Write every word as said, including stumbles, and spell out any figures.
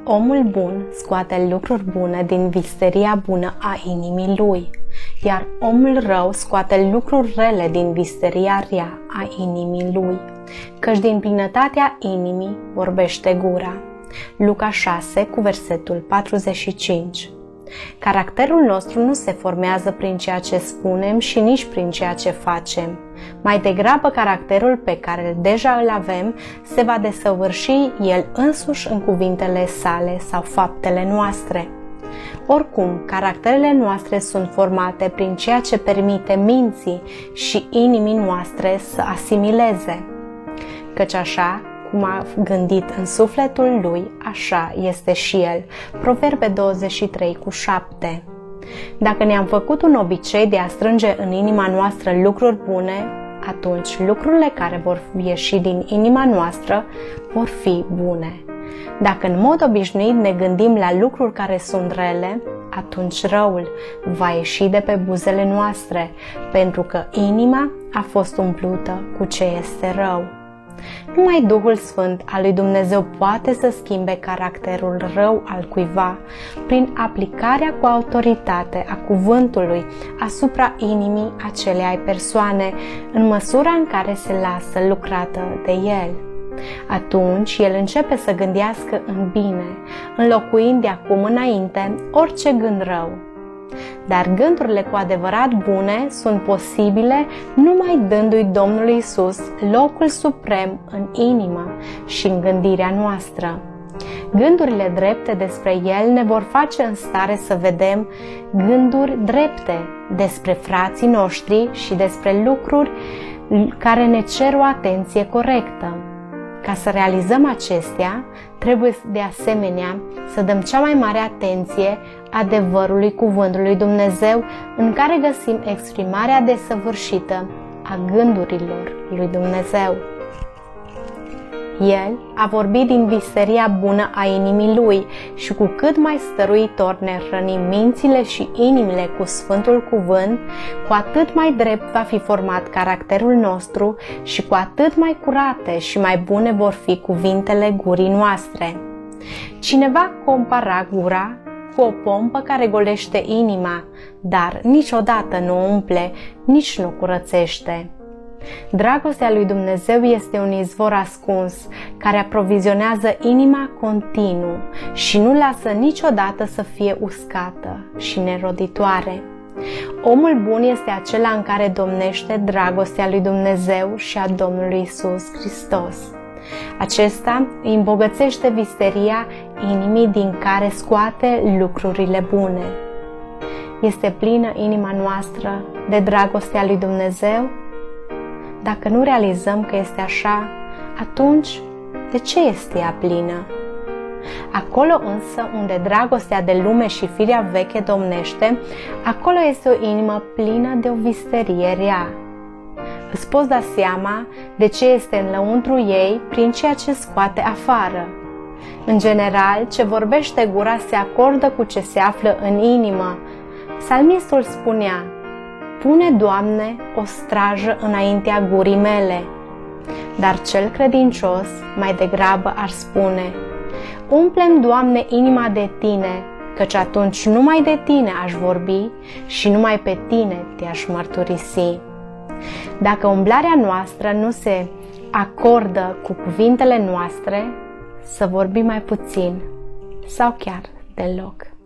Omul bun scoate lucruri bune din visteria bună a inimii lui, iar omul rău scoate lucruri rele din visteria rea a inimii lui, căci din plinătatea inimii vorbește gura. Luca șase cu versetul patruzeci și cinci. Caracterul nostru nu se formează prin ceea ce spunem și nici prin ceea ce facem. Mai degrabă, caracterul pe care deja îl avem se va desăvârși el însuși în cuvintele sale sau faptele noastre. Oricum, caracterele noastre sunt formate prin ceea ce permite minții și inimii noastre să asimileze. Căci așa cum a gândit în sufletul lui, așa este și el. Proverbe douăzeci și trei cu șapte. Dacă ne-am făcut un obicei de a strânge în inima noastră lucruri bune, atunci lucrurile care vor ieși din inima noastră vor fi bune. Dacă în mod obișnuit ne gândim la lucruri care sunt rele, atunci răul va ieși de pe buzele noastre, pentru că inima a fost umplută cu ce este rău. Numai Duhul Sfânt al lui Dumnezeu poate să schimbe caracterul rău al cuiva prin aplicarea cu autoritate a cuvântului asupra inimii aceleia persoane, în măsura în care se lasă lucrată de el. Atunci el începe să gândească în bine, înlocuind de acum înainte orice gând rău. Dar gândurile cu adevărat bune sunt posibile numai dându-i Domnului Iisus locul suprem în inimă și în gândirea noastră. Gândurile drepte despre El ne vor face în stare să vedem gânduri drepte despre frații noștri și despre lucruri care ne cer o atenție corectă. Ca să realizăm acestea, trebuie de asemenea să dăm cea mai mare atenție adevărului cuvântului lui Dumnezeu, în care găsim exprimarea desăvârșită a gândurilor lui Dumnezeu. El a vorbit din visteria bună a inimii lui și cu cât mai stăruitor ne hrănim mințile și inimile cu Sfântul Cuvânt, cu atât mai drept va fi format caracterul nostru și cu atât mai curate și mai bune vor fi cuvintele gurii noastre. Cineva compara gura cu o pompă care golește inima, dar niciodată nu o umple, nici nu curățește. Dragostea lui Dumnezeu este un izvor ascuns care aprovizionează inima continuu și nu lasă niciodată să fie uscată și neroditoare. Omul bun este acela în care domnește dragostea lui Dumnezeu și a Domnului Iisus Hristos. Acesta îi îmbogățește visteria inimii din care scoate lucrurile bune. Este plină inima noastră de dragostea lui Dumnezeu? Dacă nu realizăm că este așa, atunci de ce este ea plină? Acolo însă unde dragostea de lume și firea veche domnește, acolo este o inimă plină de o visterie rea. Îți poți da seama de ce este în lăuntru ei prin ceea ce scoate afară. În general, ce vorbește gura se acordă cu ce se află în inimă. Psalmistul spunea: pune, Doamne, o strajă înaintea gurii mele. Dar cel credincios mai degrabă ar spune: umplem, Doamne, inima de Tine, căci atunci numai de Tine aș vorbi și numai pe Tine te-aș mărturisi. Dacă umblarea noastră nu se acordă cu cuvintele noastre, să vorbim mai puțin sau chiar deloc.